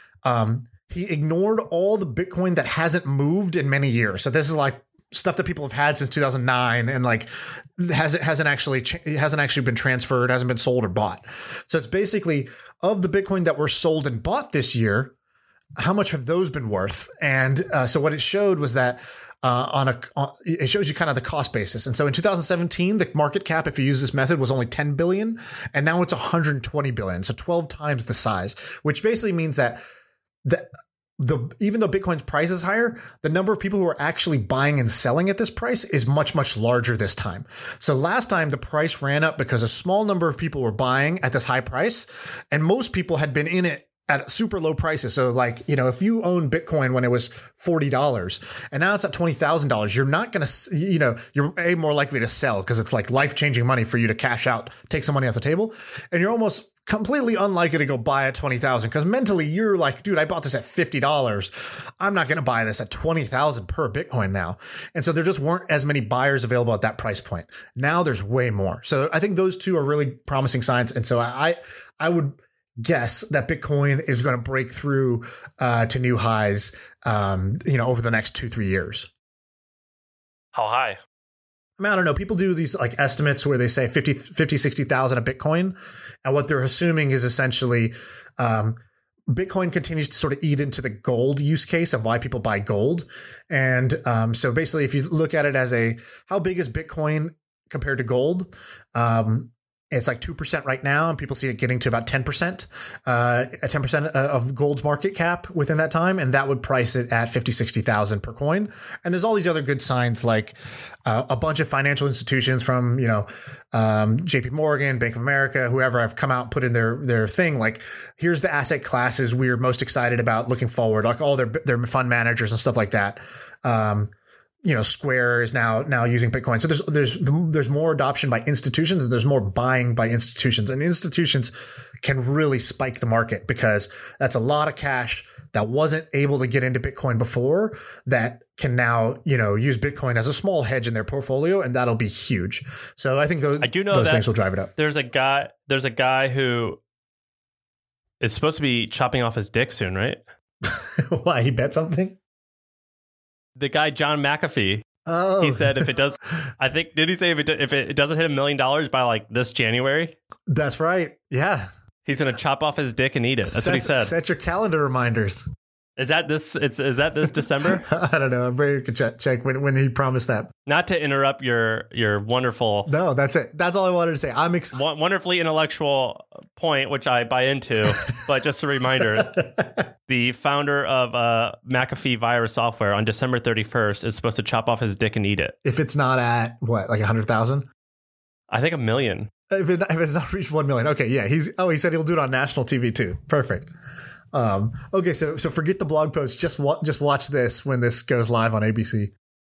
um, he ignored all the Bitcoin that hasn't moved in many years. So this is like stuff that people have had since two thousand nine and like hasn't hasn't actually it hasn't actually been transferred, hasn't been sold or bought. So it's basically of the Bitcoin that were sold and bought this year, how much have those been worth? And uh, so what it showed was that uh, on a on, it shows you kind of the cost basis. And so in two thousand seventeen, the market cap, if you use this method, was only ten billion, and now it's one hundred twenty billion, so twelve times the size, which basically means that the the even though Bitcoin's price is higher, the number of people who are actually buying and selling at this price is much, much larger this time. So last time the price ran up because a small number of people were buying at this high price, and most people had been in it at super low prices. So like, you know, if you own Bitcoin when it was forty dollars and now it's at twenty thousand dollars, you're not going to, you know, you're a more likely to sell because it's like life-changing money for you to cash out, take some money off the table. And you're almost completely unlikely to go buy at twenty thousand because mentally you're like, dude, I bought this at fifty dollars. I'm not going to buy this at twenty thousand per Bitcoin now. And so there just weren't as many buyers available at that price point. Now there's way more. So I think those two are really promising signs. And so I, I would guess that Bitcoin is going to break through uh, to new highs, um, you know, over the next two, three years. How high? I mean, I don't know. People do these like estimates where they say fifty, fifty, sixty thousand a Bitcoin. And what they're assuming is essentially um, Bitcoin continues to sort of eat into the gold use case of why people buy gold. And um, so basically, if you look at it as a, how big is Bitcoin compared to gold? Um, It's like two percent right now, and people see it getting to about ten percent, uh, ten percent of gold's market cap within that time. And that would price it at fifty, sixty thousand per coin. And there's all these other good signs, like uh, a bunch of financial institutions from, you know, um, J P Morgan, Bank of America, whoever have come out and put in their, their thing. Like, here's the asset classes we're most excited about looking forward, like all their, their fund managers and stuff like that. Um, You know, Square is now now using Bitcoin. So there's there's there's more adoption by institutions and there's more buying by institutions. And institutions can really spike the market because that's a lot of cash that wasn't able to get into Bitcoin before that can now, you know, use Bitcoin as a small hedge in their portfolio, and that'll be huge. So I think those, I do know those that things will drive it up. There's a guy. There's a guy who is supposed to be chopping off his dick soon, right? Why, he bet something? The guy John McAfee, oh, he said if it does, I think did he say if it if it doesn't hit a million dollars by like this January, that's right. Yeah, he's gonna chop off his dick and eat it. That's set, what he said. Set your calendar reminders. Is that this? It's is that this December? I don't know. I'm very could check, check when when he promised that. Not to interrupt your your wonderful. No, that's it. That's all I wanted to say. I'm ex- wonderfully intellectual point, which I buy into. But just a reminder, the founder of uh, McAfee Virus Software on December thirty-first is supposed to chop off his dick and eat it. If it's not at what, like a hundred thousand? I think a million. If, it, if it's not reached one million, okay, yeah. He's oh, he said he'll do it on national T V too. Perfect. Um, okay, so so forget the blog post. Just wa- just watch this when this goes live on A B C.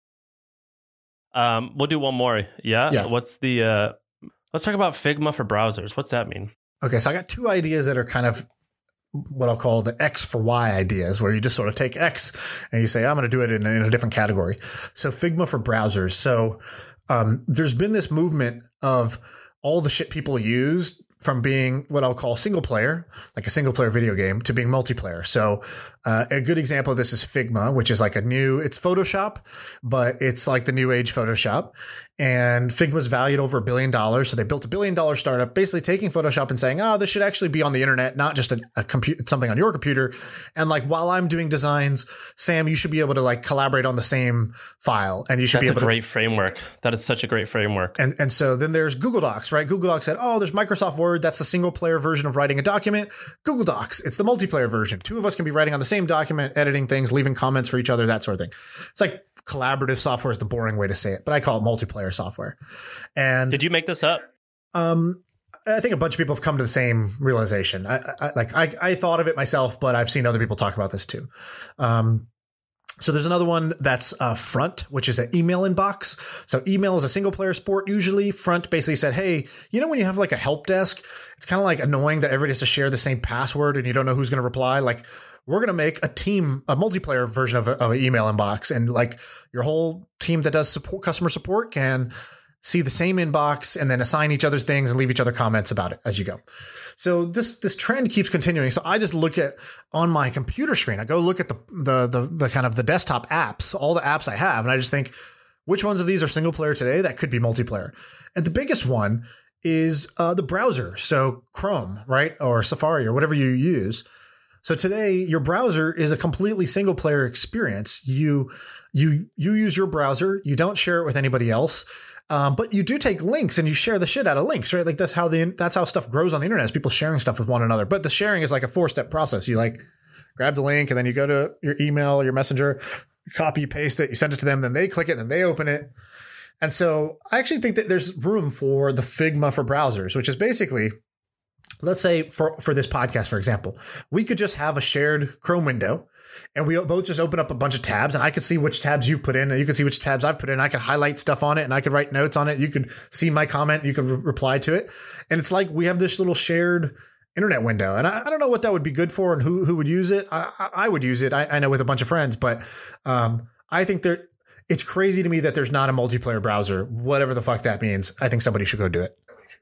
Um, we'll do one more. Yeah. Yeah. What's the? Uh, let's talk about Figma for browsers. What's that mean? Okay, so I got two ideas that are kind of what I'll call the X for Y ideas, where you just sort of take X and you say, I'm going to do it in, in a different category. So Figma for browsers. So um, there's been this movement of all the shit people use from being what I'll call single player, like a single player video game, to being multiplayer. So uh, a good example of this is Figma, which is like a new, it's Photoshop, but it's like the new age Photoshop. And Figma's valued over a billion dollars. So they built a billion dollar startup, basically taking Photoshop and saying, oh, this should actually be on the internet, not just a, a compute, something on your computer. And like, while I'm doing designs, Sam, you should be able to like collaborate on the same file. And you should That's be able a great to, framework. That is such a great framework. And and so then there's Google Docs, right? Google Docs said, oh, there's Microsoft Word. That's the single player version of writing a document. Google Docs, it's the multiplayer version. Two of us can be writing on the same document, editing things, leaving comments for each other, that sort of thing. It's like collaborative software is the boring way to say it, but I call it multiplayer software. And did you make this up? Um, I think a bunch of people have come to the same realization. I, I like I, I thought of it myself, but I've seen other people talk about this too. Um, So there's another one that's uh, Front, which is an email inbox. So email is a single player sport. Usually Front basically said, hey, you know, when you have like a help desk, it's kind of like annoying that everybody has to share the same password and you don't know who's going to reply. Like, we're going to make a team, a multiplayer version of, a, of an email inbox. And like your whole team that does support, customer support can see the same inbox and then assign each other's things and leave each other comments about it as you go. So this this trend keeps continuing. So I just look at on my computer screen, I go look at the, the the the kind of the desktop apps, all the apps I have, and I just think, which ones of these are single player today that could be multiplayer? And the biggest one is uh, the browser. So Chrome, right? Or Safari or whatever you use. So today your browser is a completely single player experience. You you you use your browser, you don't share it with anybody else. Um, but you do take links and you share the shit out of links, right? Like that's how the that's how stuff grows on the internet, is people sharing stuff with one another. But the sharing is like a four step process. You like grab the link and then you go to your email, your messenger, copy, paste it, you send it to them, then they click it, then they open it. And so I actually think that there's room for the Figma for browsers, which is basically let's say for, for this podcast, for example, we could just have a shared Chrome window and we both just open up a bunch of tabs and I could see which tabs you've put in and you can see which tabs I've put in. I could highlight stuff on it and I could write notes on it. You could see my comment. You could re- reply to it. And it's like we have this little shared internet window. And I, I don't know what that would be good for and who, who would use it. I, I, I would use it. I, I know with a bunch of friends, but um, I think there, it's crazy to me that there's not a multiplayer browser, whatever the fuck that means. I think somebody should go do it.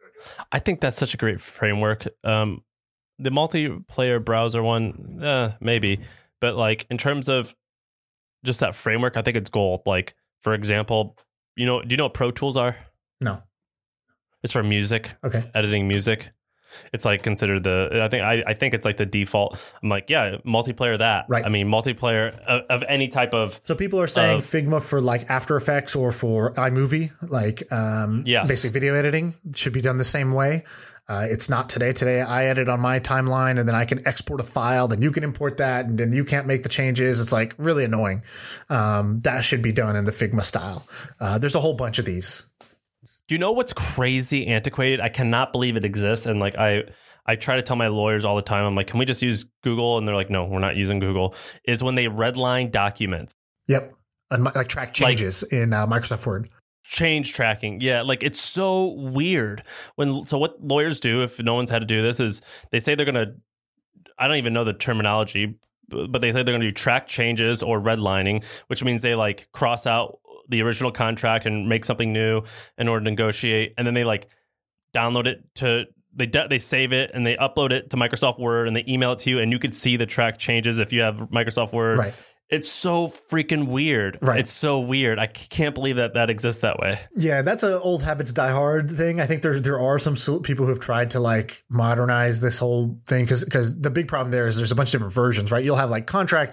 I think that's such a great framework. Um, the multiplayer browser one, uh, maybe, but like in terms of just that framework, I think it's gold. Like, for example, you know, do you know what Pro Tools are? No. It's for music. Okay. Editing music. It's like considered the, I think, I, I think it's like the default. I'm like, yeah, multiplayer that. Right. I mean, multiplayer of, of any type of. So people are saying uh, Figma for like After Effects or for iMovie, like um, yes. basic video editing should be done the same way. Uh, it's not today. Today I edit on my timeline and then I can export a file. Then you can import that and then you can't make the changes. It's like really annoying. Um, that should be done in the Figma style. Uh, there's a whole bunch of these. Do you know what's crazy antiquated? I cannot believe it exists. And like I, I try to tell my lawyers all the time, I'm like, can we just use Google? And they're like, no, we're not using Google. Is when they redline documents. Yep. And like track changes like, in uh, Microsoft Word. Change tracking. Yeah. Like it's so weird when, so what lawyers do, if no one's had to do this, is they say they're going to, I don't even know the terminology, but they say they're going to do track changes or redlining, which means they like cross out the original contract and make something new in order to negotiate. And then they like download it to, they de- they save it and they upload it to Microsoft Word and they email it to you and you could see the track changes if you have Microsoft Word. Right. It's so freaking weird. Right. It's so weird. I can't believe that that exists that way. Yeah, that's an old habits die hard thing. I think there there are some people who have tried to like modernize this whole thing because because the big problem there is there's a bunch of different versions, right? You'll have like contract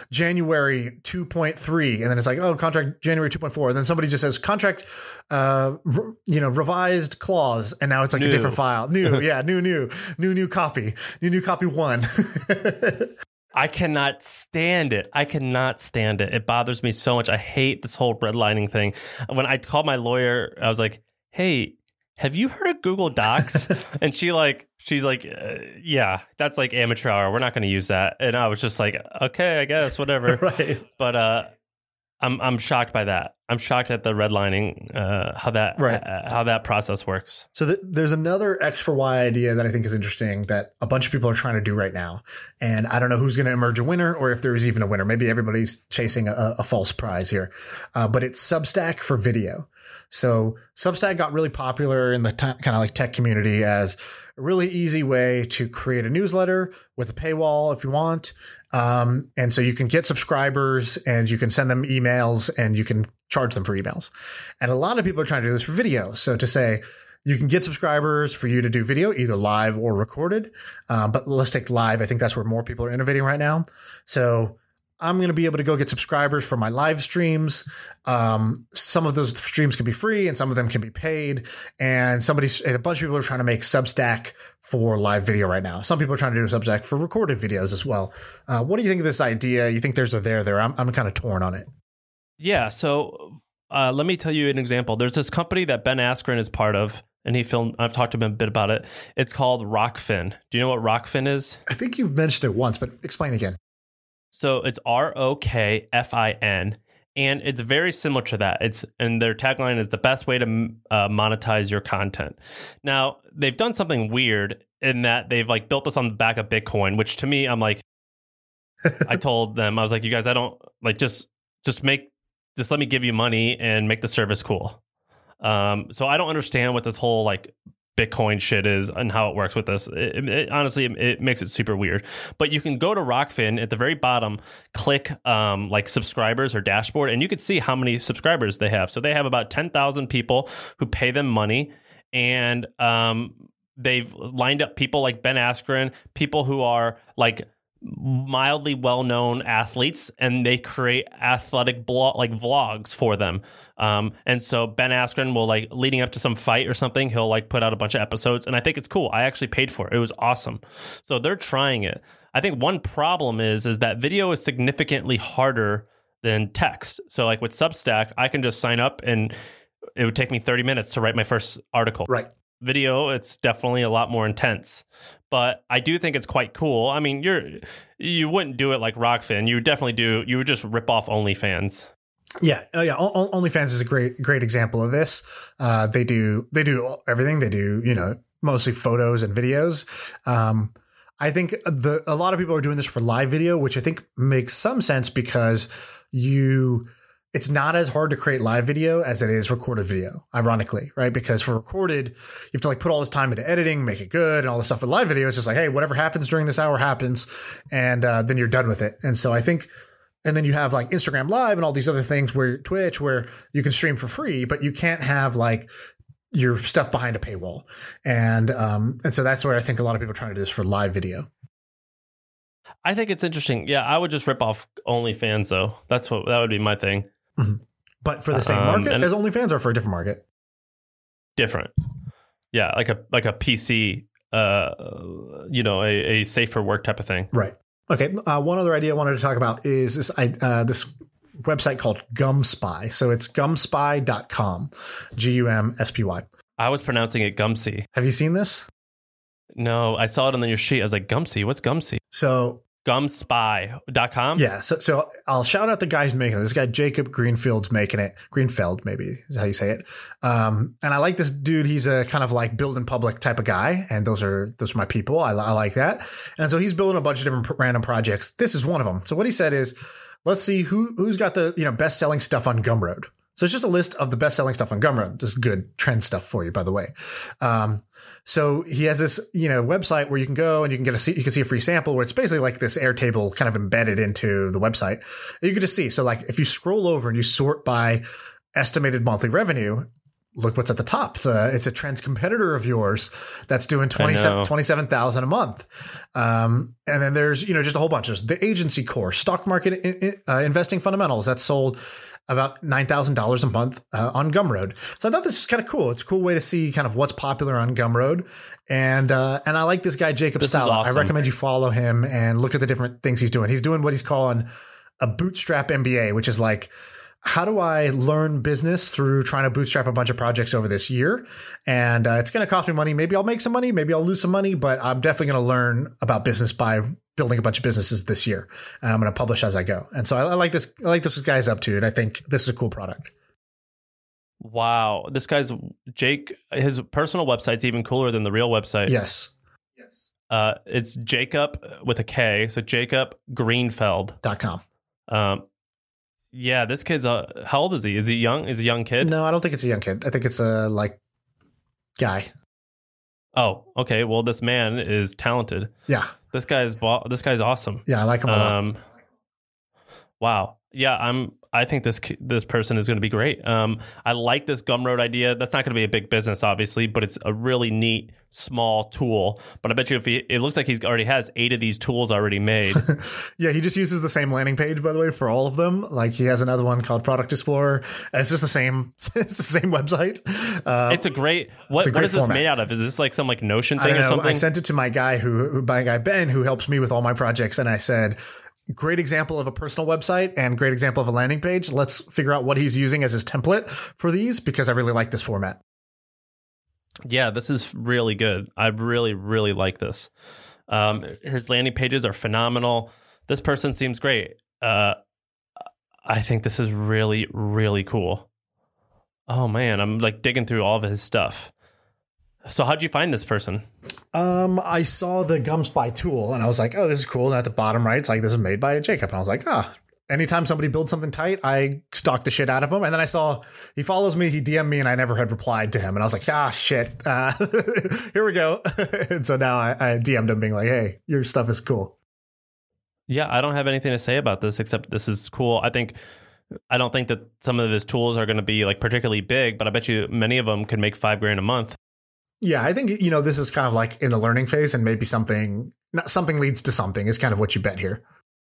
January two point three and then it's like, oh, contract January two point four. And then somebody just says contract, uh, re- you know, revised clause. And now it's like new. a different file. New. Yeah. New, new, new, new copy, new, new copy one. I cannot stand it. I cannot stand it. It bothers me so much. I hate this whole redlining thing. When I called my lawyer, I was like, hey, have you heard of Google Docs? And she like, she's like, uh, yeah, that's like amateur hour. We're not going to use that. And I was just like, okay, I guess, whatever. Right. But uh, I'm I'm shocked by that. I'm shocked at the redlining, uh, how that right. uh, how that process works. So th- there's another X for Y idea that I think is interesting that a bunch of people are trying to do right now. And I don't know who's going to emerge a winner or if there is even a winner. Maybe everybody's chasing a, a false prize here. Uh, but it's Substack for video. So Substack got really popular in the t- kind of like tech community as a really easy way to create a newsletter with a paywall if you want. Um, and so you can get subscribers and you can send them emails and you can charge them for emails. And a lot of people are trying to do this for video. So to say you can get subscribers for you to do video, either live or recorded. Um, but let's take live. I think that's where more people are innovating right now. So I'm going to be able to go get subscribers for my live streams. Um, some of those streams can be free and some of them can be paid. And somebody, and a bunch of people are trying to make Substack for live video right now. Some people are trying to do Substack for recorded videos as well. Uh, what do you think of this idea? You think there's a there there? I'm, I'm kind of torn on it. Yeah. So uh, let me tell you an example. There's this company that Ben Askren is part of, and he filmed, I've talked to him a bit about it. It's called Rockfin. Do you know what Rockfin is? I think you've mentioned it once, but explain again. So it's R O K F I N, and it's very similar to that. It's and their tagline is the best way to uh, monetize your content. Now, they've done something weird in that they've like built this on the back of Bitcoin, which to me, I'm like, I told them, I was like, you guys, I don't like just just make just let me give you money and make the service cool. Um, so I don't understand what this whole like Bitcoin shit is and how it works with this. It, it, honestly, it, it makes it super weird. But you can go to Rockfin at the very bottom, click um, like subscribers or dashboard, and you can see how many subscribers they have. So they have about ten thousand people who pay them money, and um, they've lined up people like Ben Askren, people who are like mildly well-known athletes, and they create athletic blog like vlogs for them. Um, and so Ben Askren will like leading up to some fight or something, he'll like put out a bunch of episodes, and I think it's cool. I actually paid for it. It was awesome. So they're trying it. I think one problem is is that video is significantly harder than text. So like with Substack, I can just sign up and it would take me thirty minutes to write my first article. Right. video, it's definitely a lot more intense. But I do think it's quite cool. I mean, you're you wouldn't do it like Rockfin. You would definitely do. You would just rip off OnlyFans. Yeah, oh yeah. O- OnlyFans is a great, great example of this. Uh, they do, they do everything. They do, you know, mostly photos and videos. Um, I think the a lot of people are doing this for live video, which I think makes some sense because you. It's not as hard to create live video as it is recorded video, ironically, right? Because for recorded, you have to like put all this time into editing, make it good and all this stuff. But live video is just like, hey, whatever happens during this hour happens. And uh, then you're done with it. And so I think, and then you have like Instagram Live and all these other things where Twitch, where you can stream for free, but you can't have like your stuff behind a paywall. And, um, and so that's where I think a lot of people are trying to do this for live video. I think it's interesting. Yeah, I would just rip off OnlyFans though. That's what, that would be my thing. Mm-hmm. But for the same Um, market and- as OnlyFans or for a different market? Different. Yeah, like a like a P C, uh, you know, a, a safe for work type of thing. Right. Okay. Uh, one other idea I wanted to talk about is this uh, this website called GumSpy. So it's gumspy dot com, G U M S P Y. I was pronouncing it Gumsy. Have you seen this? No, I saw it on your sheet. I was like, Gumsy? What's Gumsy? So gumspy dot com? yeah. So so I'll shout out the guy who's making it. This guy, Jacob Greenfield's making it. Greenfeld, maybe is how you say it. Um, and I like this dude. He's a kind of like build in public type of guy. And those are those are my people. I, I like that. And so he's building a bunch of different pr- random projects. This is one of them. So what he said is, let's see who who's got the you know best selling stuff on Gumroad. So it's just a list of the best selling stuff on Gumroad. Just good trend stuff for you, by the way. Um, so he has this, you know, website where you can go and you can get a, you can see a free sample where it's basically like this Airtable kind of embedded into the website. You can just see. So like if you scroll over and you sort by estimated monthly revenue, look what's at the top. It's a, it's a trends competitor of yours that's doing twenty-seven thousand a month. Um, and then there's, you know, just a whole bunch of the agency course, stock market in, in, uh, investing fundamentals that's sold about nine thousand dollars a month uh, on Gumroad. So I thought this was kind of cool. It's a cool way to see kind of what's popular on Gumroad. And uh, and I like this guy, Jacob This is Stala. awesome. I recommend you follow him and look at the different things he's doing. He's doing what he's calling a bootstrap M B A, which is like, how do I learn business through trying to bootstrap a bunch of projects over this year? And uh, it's going to cost me money. Maybe I'll make some money. Maybe I'll lose some money, but I'm definitely going to learn about business by building a bunch of businesses this year. And I'm going to publish as I go. And so I, I like this. I like this guy's up to, and I think this is a cool product. Wow. This guy's Jake, his personal website's even cooler than the real website. Yes. Yes. Uh, it's Jacob with a K. So Jacob Greenfeld. Dot com. Um, yeah, this kid's, uh, how old is he? Is he young? Is he a young kid? No, I don't think it's a young kid. I think it's a like guy. Oh, okay. Well, this man is talented. Yeah. This guy's, bo- this guy's awesome. Yeah. I like him a lot. Um, wow. Yeah, I'm. I think this this person is going to be great. Um, I like this Gumroad idea. That's not going to be a big business, obviously, but it's a really neat small tool. But I bet you if he, it looks like he's already has eight of these tools already made. Yeah, he just uses the same landing page, by the way, for all of them. Like he has another one called Product Explorer, and it's just the same. It's the same website. Uh, It's a great. What a great what is this format. made out of? Is this like some like Notion I thing don't or know. something? I sent it to my guy who, who my guy Ben, who helps me with all my projects, and I said, great example of a personal website and great example of a landing page. Let's figure out what he's using as his template for these because I really like this format. Yeah, this is really good. I really, really like this. Um, his landing pages are phenomenal. This person seems great. Uh, I think this is really, really cool. Oh man, I'm like digging through all of his stuff. So how'd you find this person? Um, I saw the GumSpy tool and I was like, oh, this is cool. And at the bottom right, it's like, this is made by Jacob. And I was like, ah, anytime somebody builds something tight, I stalk the shit out of him. And then I saw he follows me, he D M'd me, and I never had replied to him. And I was like, ah, shit. Uh, here we go. And so now I, I D M'd him being like, hey, your stuff is cool. Yeah, I don't have anything to say about this except this is cool. I think I don't think that some of his tools are going to be like particularly big, but I bet you many of them could make five grand a month. Yeah, I think, you know, this is kind of like in the learning phase and maybe something, not something leads to something is kind of what you bet here.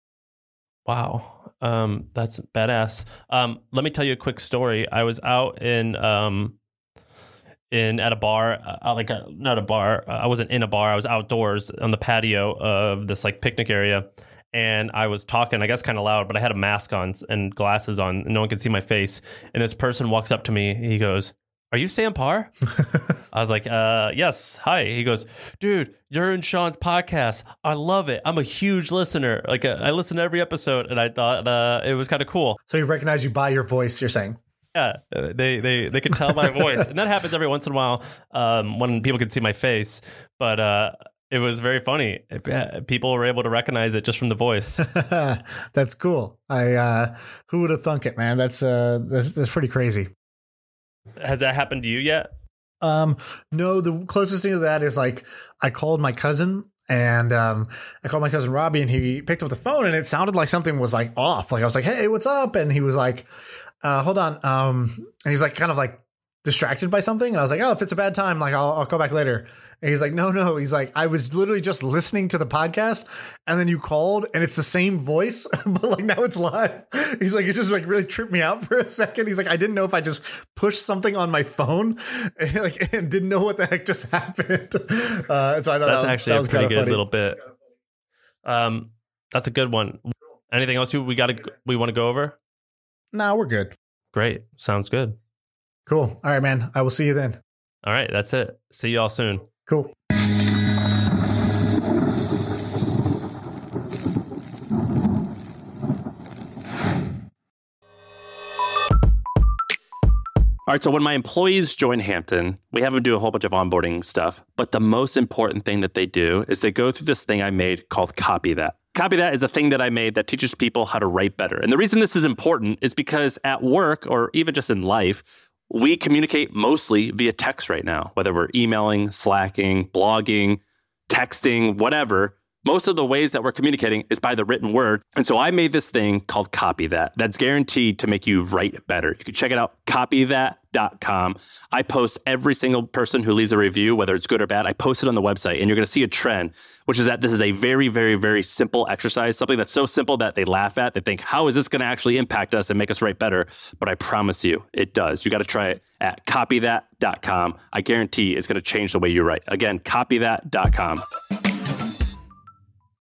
Wow. Um, that's badass. Um, let me tell you a quick story. I was out in, um, in at a bar, uh, like a, not a bar. Uh, I wasn't in a bar. I was outdoors on the patio of this like picnic area. And I was talking, I guess kind of loud, but I had a mask on and glasses on and no one could see my face. And this person walks up to me. He goes, are you Sam Parr? I was like, uh, yes. Hi. He goes, dude, you're in Sean's podcast. I love it. I'm a huge listener. Like uh, I listen to every episode, and I thought uh, it was kind of cool. So he recognized you by your voice, you're saying? Yeah, they they they can tell my voice, and that happens every once in a while um, when people can see my face. But uh, it was very funny. People were able to recognize it just from the voice. That's cool. I uh, who would have thunk it, man? That's uh, that's, that's pretty crazy. Has that happened to you yet? Um, no, the closest thing to that is like I called my cousin. And um, I called my cousin Robbie, and he picked up the phone, and it sounded like something was like off. Like I was like, "Hey, what's up?" And he was like, uh, "Hold on." Um, and he was like, kind of like distracted by something. And I was like, "Oh, if it's a bad time, like I'll, I'll call back later." And he's like, "No, no." He's like, "I was literally just listening to the podcast, and then you called, and it's the same voice, but like now it's live." He's like, "It just like really tripped me out for a second." He's like, "I didn't know if I just pushed something on my phone, and, like, and didn't know what the heck just happened." Uh, and so I thought that's that was, actually that a was pretty good funny. little bit. Um, that's a good one. Anything else you we got to we want to go over? No, we're good. Great, sounds good. Cool. All right, man. I will see you then. All right, that's it. See you all soon. Cool. All right, so when my employees join Hampton, we have them do a whole bunch of onboarding stuff. But the most important thing that they do is they go through this thing I made called Copy That. Copy That is a thing that I made that teaches people how to write better. And the reason this is important is because at work or even just in life, we communicate mostly via text right now, whether we're emailing, slacking, blogging, texting, whatever. Most of the ways that we're communicating is by the written word. And so I made this thing called Copy That that's guaranteed to make you write better. You can check it out, copy that dot com. I post every single person who leaves a review, whether it's good or bad. I post it on the website, and you're going to see a trend, which is that this is a very, very, very simple exercise, something that's so simple that they laugh at. They think, how is this going to actually impact us and make us write better? But I promise you, it does. You got to try it at copy that dot com. I guarantee it's going to change the way you write. Again, copy that dot com.